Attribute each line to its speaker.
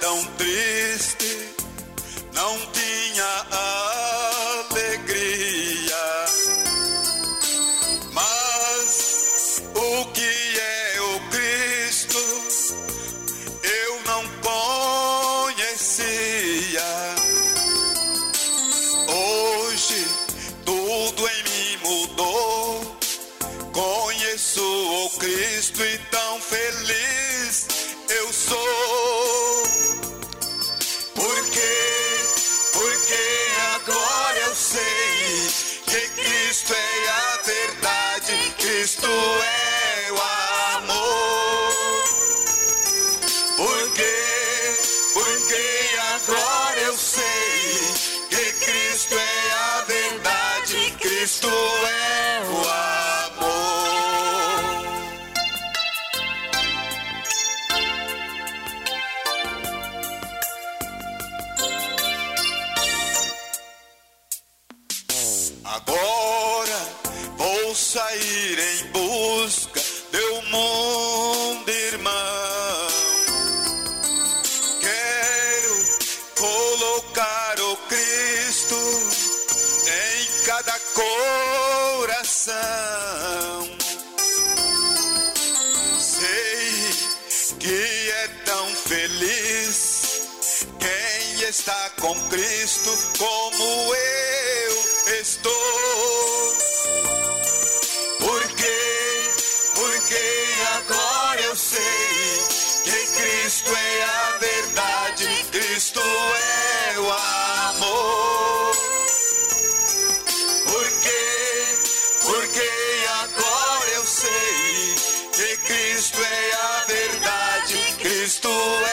Speaker 1: tão triste, não tinha alegria. Mas o que é o Cristo eu não conhecia. Hoje tudo em mim mudou. Conheço o Cristo e tão feliz eu sou. Porque agora eu sei que Cristo é a verdade, Cristo é o amor. Porque agora eu sei que Cristo é a verdade, Cristo é o amor. Agora vou sair em busca do mundo, irmão. Quero colocar o Cristo em cada coração. Sei que é tão feliz quem está com Cristo como eu estou. Porque agora eu sei que Cristo é a verdade, Cristo é o amor. Porque agora eu sei que Cristo é a verdade, Cristo é